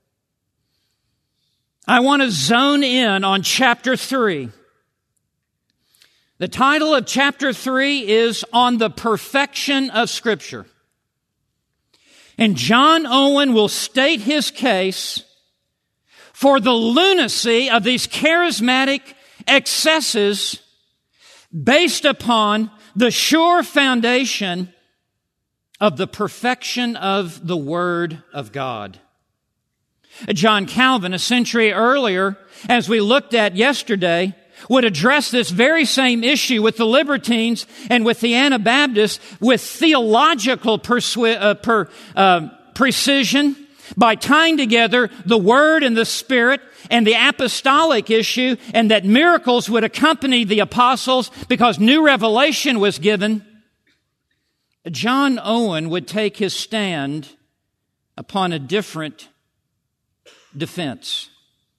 I want to zone in on chapter three. The title of chapter three is On the Perfection of Scripture. And John Owen will state his case for the lunacy of these charismatic excesses based upon the sure foundation of the perfection of the Word of God. John Calvin, a century earlier, as we looked at yesterday, would address this very same issue with the libertines and with the Anabaptists with theological persui- uh, per, uh, precision by tying together the Word and the Spirit and the apostolic issue, and that miracles would accompany the apostles because new revelation was given. John Owen would take his stand upon a different defense.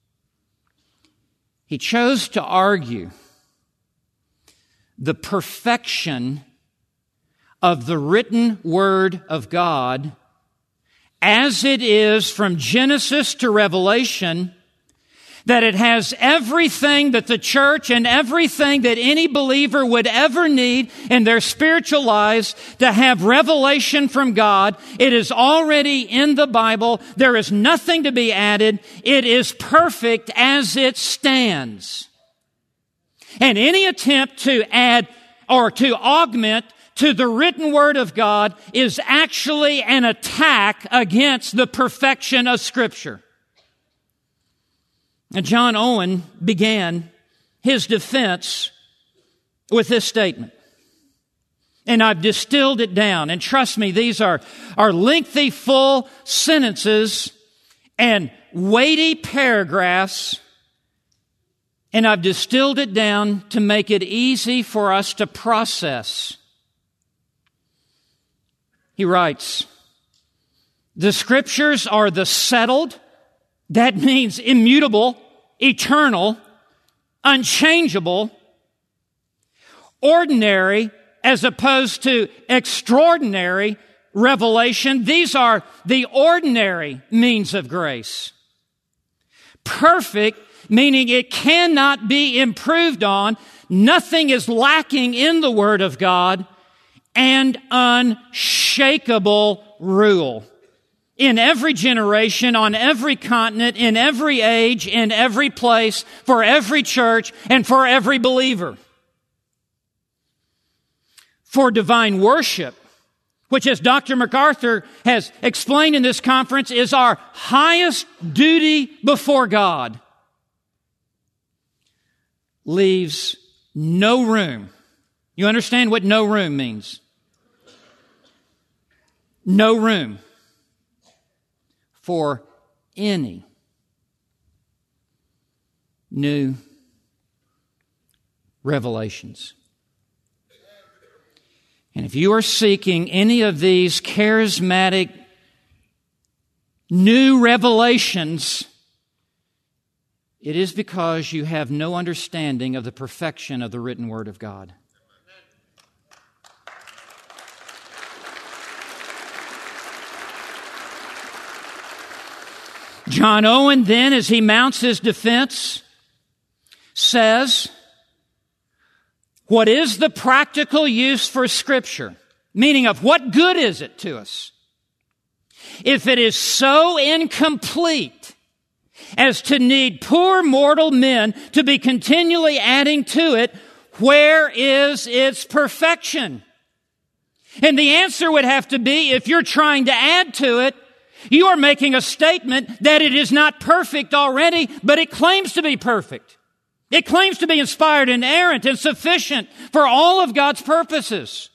He chose to argue the perfection of the written Word of God as it is from Genesis to Revelation, that it has everything that the church and everything that any believer would ever need in their spiritual lives to have revelation from God. It is already in the Bible. There is nothing to be added. It is perfect as it stands. And any attempt to add or to augment to the written Word of God is actually an attack against the perfection of Scripture. And John Owen began his defense with this statement. And I've distilled it down. And trust me, these are, are lengthy, full sentences and weighty paragraphs. And I've distilled it down to make it easy for us to process. He writes, the Scriptures are the settled, that means immutable, eternal, unchangeable, ordinary as opposed to extraordinary revelation. These are the ordinary means of grace. Perfect, meaning it cannot be improved on. Nothing is lacking in the Word of God. And unshakable rule. In every generation, on every continent, in every age, in every place, for every church, and for every believer. For divine worship, which as Doctor MacArthur has explained in this conference, is our highest duty before God, leaves no room. You understand what no room means? No room for any new revelations. And if you are seeking any of these charismatic new revelations, it is because you have no understanding of the perfection of the written Word of God. John Owen then, as he mounts his defense, says, what is the practical use for Scripture? Meaning of what good is it to us? If it is so incomplete as to need poor mortal men to be continually adding to it, where is its perfection? And the answer would have to be, if you're trying to add to it, you are making a statement that it is not perfect already, but it claims to be perfect. It claims to be inspired and inerrant and sufficient for all of God's purposes.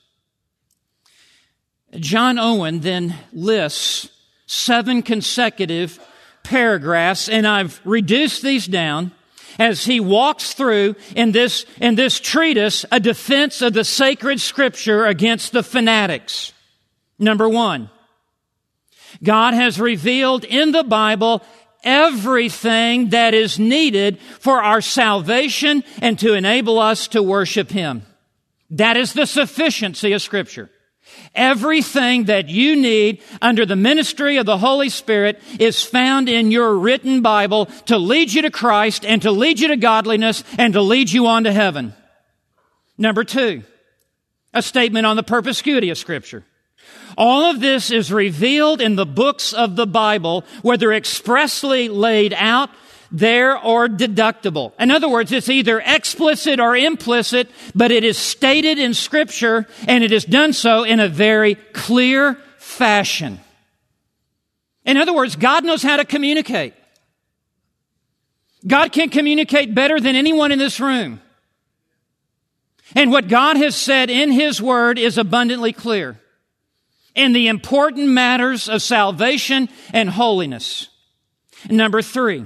John Owen then lists seven consecutive paragraphs, and I've reduced these down as he walks through in this, in this treatise a defense of the sacred Scripture against the fanatics. Number one, God has revealed in the Bible everything that is needed for our salvation and to enable us to worship Him. That is the sufficiency of Scripture. Everything that you need under the ministry of the Holy Spirit is found in your written Bible to lead you to Christ and to lead you to godliness and to lead you on to heaven. Number two, a statement on the perspicuity of Scripture. All of this is revealed in the books of the Bible, whether expressly laid out there or deductible. In other words, it's either explicit or implicit, but it is stated in Scripture, and it is done so in a very clear fashion. In other words, God knows how to communicate. God can communicate better than anyone in this room. And what God has said in His Word is abundantly clear in the important matters of salvation and holiness. Number three,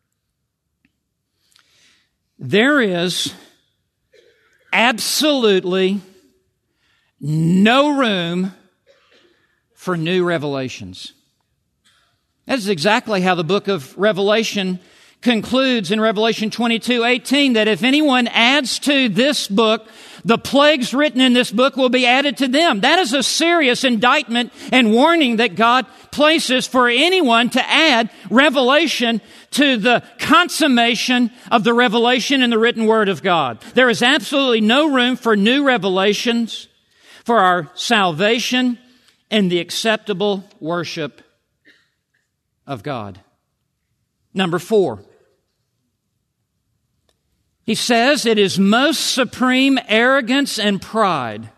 there is absolutely no room for new revelations. That is exactly how the book of Revelation concludes in Revelation twenty-two eighteen, that if anyone adds to this book, the plagues written in this book will be added to them. That is a serious indictment and warning that God places for anyone to add revelation to the consummation of the revelation in the written Word of God. There is absolutely no room for new revelations for our salvation and the acceptable worship of God. Number four, he says it is most supreme arrogance and pride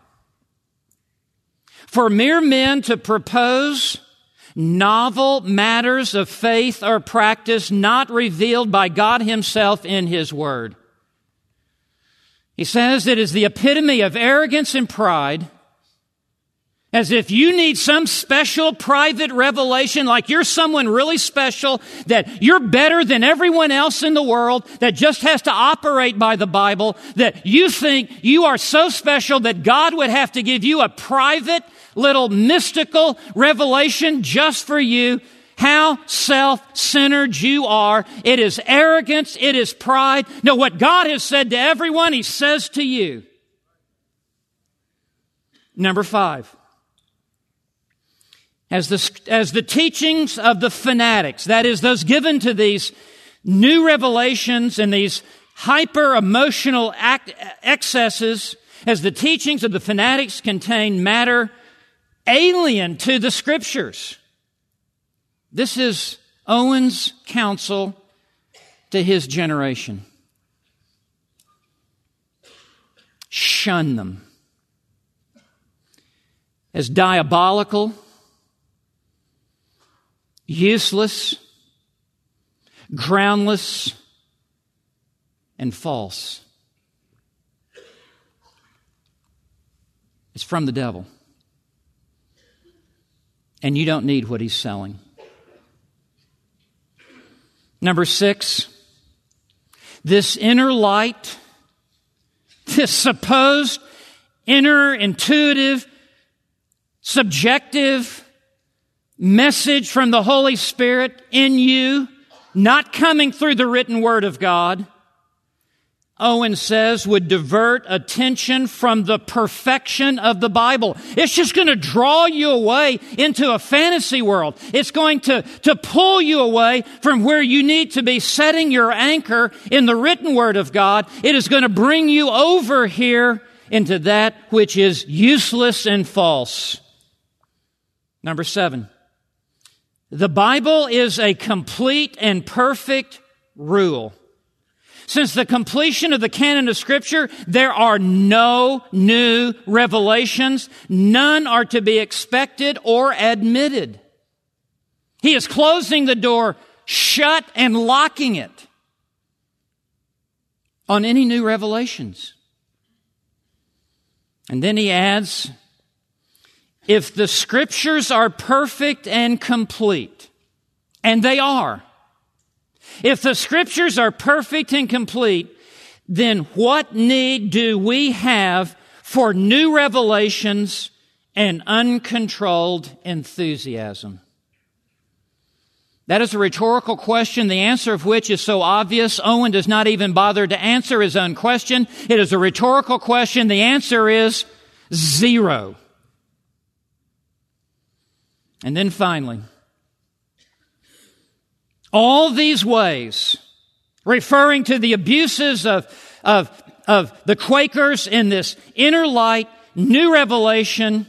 for mere men to propose novel matters of faith or practice not revealed by God Himself in His Word. He says it is the epitome of arrogance and pride, as if you need some special private revelation, like you're someone really special, that you're better than everyone else in the world, that just has to operate by the Bible, that you think you are so special that God would have to give you a private little mystical revelation just for you. How self-centered you are. It is arrogance. It is pride. No, what God has said to everyone, He says to you. Number five. As the, as the teachings of the fanatics, that is, those given to these new revelations and these hyper-emotional act, excesses, as the teachings of the fanatics contain matter alien to the Scriptures. This is Owen's counsel to his generation. Shun them as diabolical, useless, groundless, and false. It's from the devil. And you don't need what he's selling. Number six, this inner light, this supposed inner intuitive, subjective message from the Holy Spirit in you, not coming through the written Word of God, Owen says, would divert attention from the perfection of the Bible. It's just going to draw you away into a fantasy world. It's going to, to pull you away from where you need to be setting your anchor in the written Word of God. It is going to bring you over here into that which is useless and false. Number seven. The Bible is a complete and perfect rule. Since the completion of the canon of Scripture, there are no new revelations. None are to be expected or admitted. He is closing the door shut and locking it on any new revelations. And then he adds, if the Scriptures are perfect and complete, and they are, if the Scriptures are perfect and complete, then what need do we have for new revelations and uncontrolled enthusiasm? That is a rhetorical question, the answer of which is so obvious, Owen does not even bother to answer his own question. It is a rhetorical question. The answer is zero. And then finally, all these ways, referring to the abuses of, of, of the Quakers in this inner light, new revelation,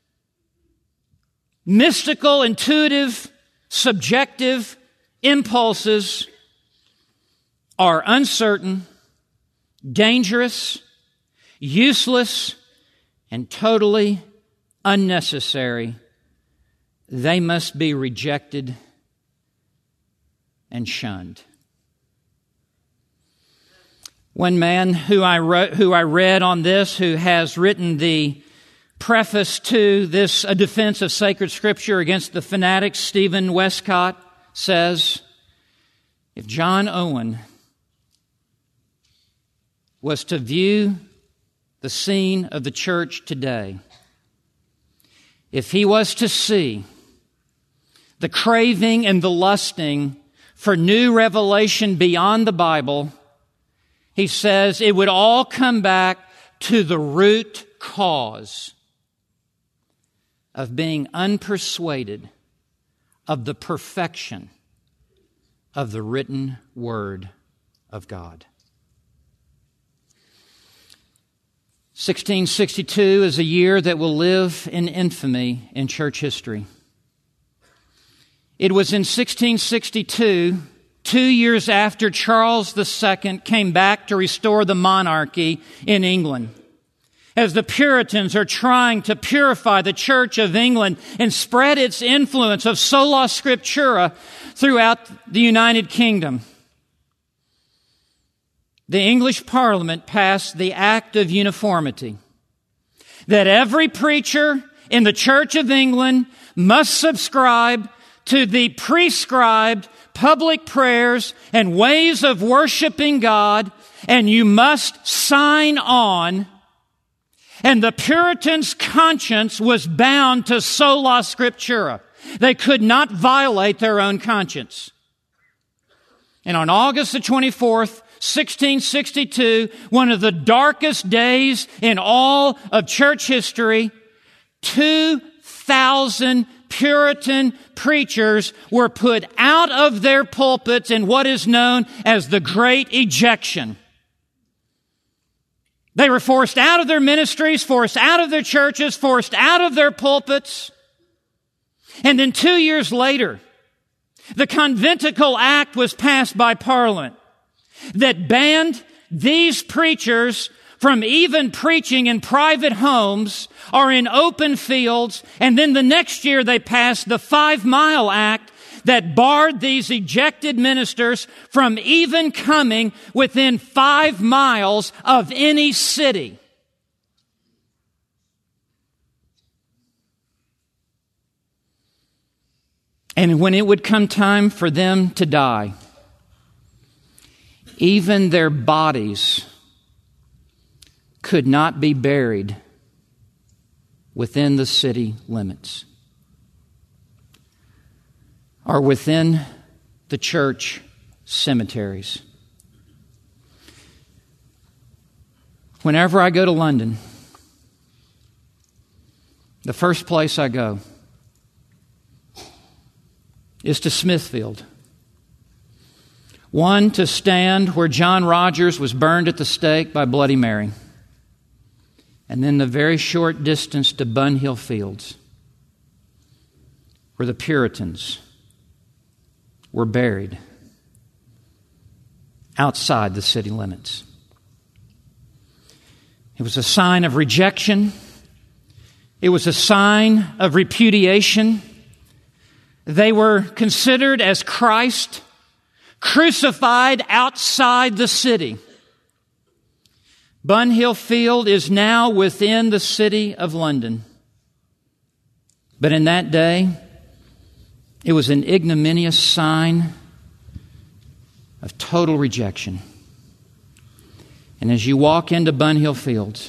mystical, intuitive, subjective impulses, are uncertain, dangerous, useless, and totally unnecessary. They must be rejected and shunned. One man who I wrote, who I read on this, who has written the preface to this, A Defense of Sacred Scripture Against the Fanatics, Stephen Westcott, says, if John Owen was to view the scene of the church today, if he was to see the craving and the lusting for new revelation beyond the Bible, he says it would all come back to the root cause of being unpersuaded of the perfection of the written Word of God. sixteen sixty-two is a year that will live in infamy in church history. It was in sixteen sixty-two, two years after Charles the Second came back to restore the monarchy in England, as the Puritans are trying to purify the Church of England and spread its influence of sola scriptura throughout the United Kingdom. The English Parliament passed the Act of Uniformity, that every preacher in the Church of England must subscribe to the prescribed public prayers and ways of worshiping God, and you must sign on. And the Puritans' conscience was bound to sola scriptura. They could not violate their own conscience. And on August the twenty-fourth, sixteen sixty-two, one of the darkest days in all of church history, two thousand Puritan preachers were put out of their pulpits in what is known as the Great Ejection. They were forced out of their ministries, forced out of their churches, forced out of their pulpits. And then two years later, the Conventicle Act was passed by Parliament that banned these preachers from even preaching in private homes or in open fields. And then the next year they passed the Five Mile Act that barred these ejected ministers from even coming within five miles of any city. And when it would come time for them to die, even their bodies could not be buried within the city limits or within the church cemeteries. Whenever I go to London, the first place I go is to Smithfield. One, to stand where John Rogers was burned at the stake by Bloody Mary. And then the very short distance to Bunhill Fields, where the Puritans were buried outside the city limits. It was a sign of rejection. It was a sign of repudiation. They were considered as Christ, crucified outside the city. Bunhill Field is now within the city of London. But in that day, it was an ignominious sign of total rejection. And as you walk into Bunhill Fields,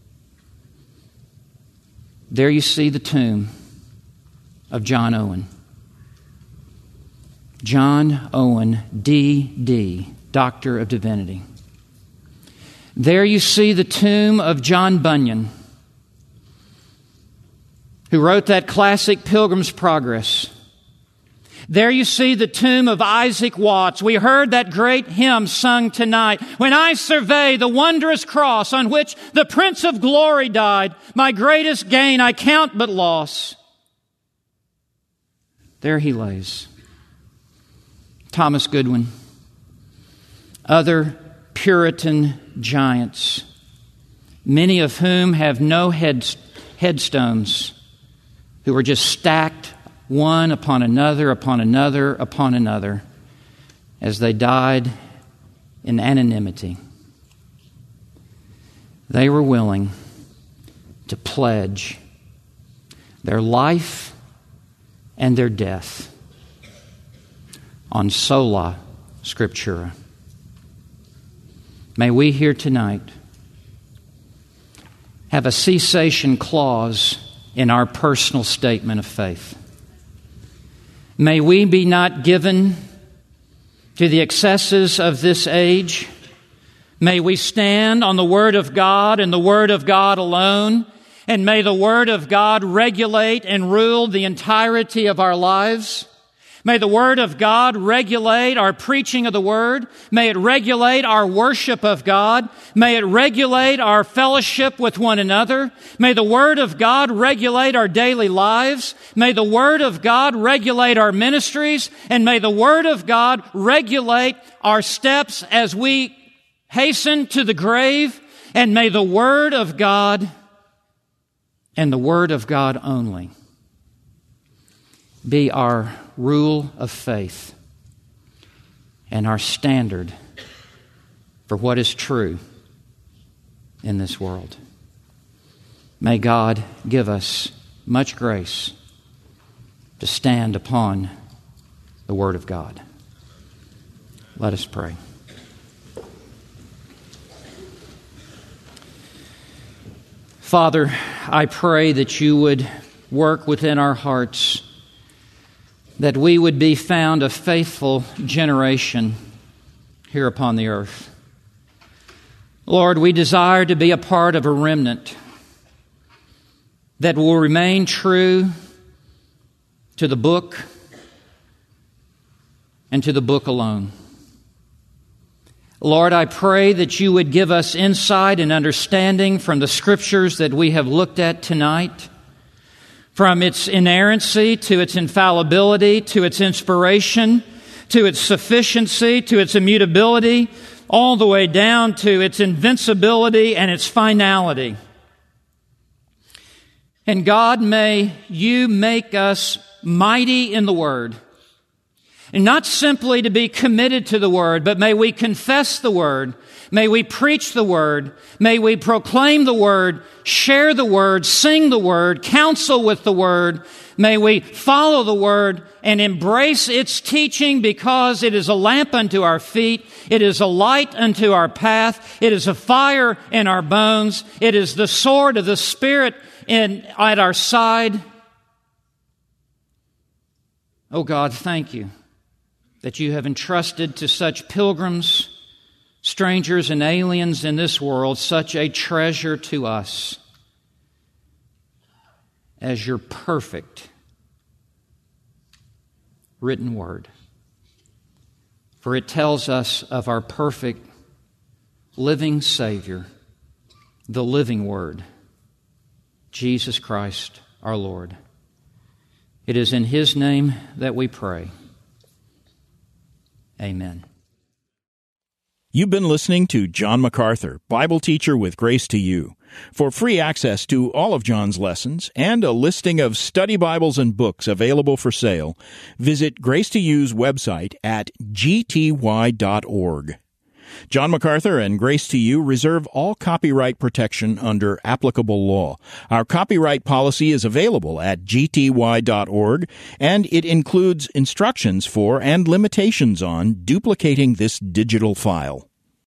there you see the tomb of John Owen. John Owen, D D, Doctor of Divinity. There you see the tomb of John Bunyan, who wrote that classic Pilgrim's Progress. There you see the tomb of Isaac Watts. We heard that great hymn sung tonight. When I survey the wondrous cross on which the Prince of Glory died, my greatest gain I count but loss. There he lays. Thomas Goodwin, other Puritan giants, many of whom have no head, headstones, who were just stacked one upon another, upon another, upon another, as they died in anonymity. they were willing to pledge their life and their death on sola scriptura. May we here tonight have a cessation clause in our personal statement of faith. May we be not given to the excesses of this age. May we stand on the Word of God and the Word of God alone, and may the Word of God regulate and rule the entirety of our lives. May the Word of God regulate our preaching of the Word. May it regulate our worship of God. May it regulate our fellowship with one another. May the Word of God regulate our daily lives. May the Word of God regulate our ministries. And may the Word of God regulate our steps as we hasten to the grave. And may the Word of God and the Word of God only be our rule of faith and our standard for what is true in this world. May God give us much grace to stand upon the Word of God. Let us pray. Father, I pray that you would work within our hearts, that we would be found a faithful generation here upon the earth. Lord, we desire to be a part of a remnant that will remain true to the book and to the book alone. Lord, I pray that you would give us insight and understanding from the Scriptures that we have looked at tonight, from its inerrancy to its infallibility, to its inspiration, to its sufficiency, to its immutability, all the way down to its invincibility and its finality. And God, may you make us mighty in the Word. And not simply to be committed to the Word, but may we confess the Word. May we preach the Word. May we proclaim the Word, share the Word, sing the Word, counsel with the Word. May we follow the Word and embrace its teaching, because it is a lamp unto our feet. It is a light unto our path. It is a fire in our bones. It is the sword of the Spirit in, at our side. Oh God, thank you that you have entrusted to such pilgrims, strangers and aliens in this world, such a treasure to us as your perfect written word. For it tells us of our perfect living Savior, the living Word, Jesus Christ our Lord. It is in His name that we pray. Amen. You've been listening to John MacArthur, Bible teacher with Grace to You. For free access to all of John's lessons and a listing of study Bibles and books available for sale, visit Grace to You's website at g t y dot org. John MacArthur and Grace to You reserve all copyright protection under applicable law. Our copyright policy is available at g t y dot org, and it includes instructions for and limitations on duplicating this digital file.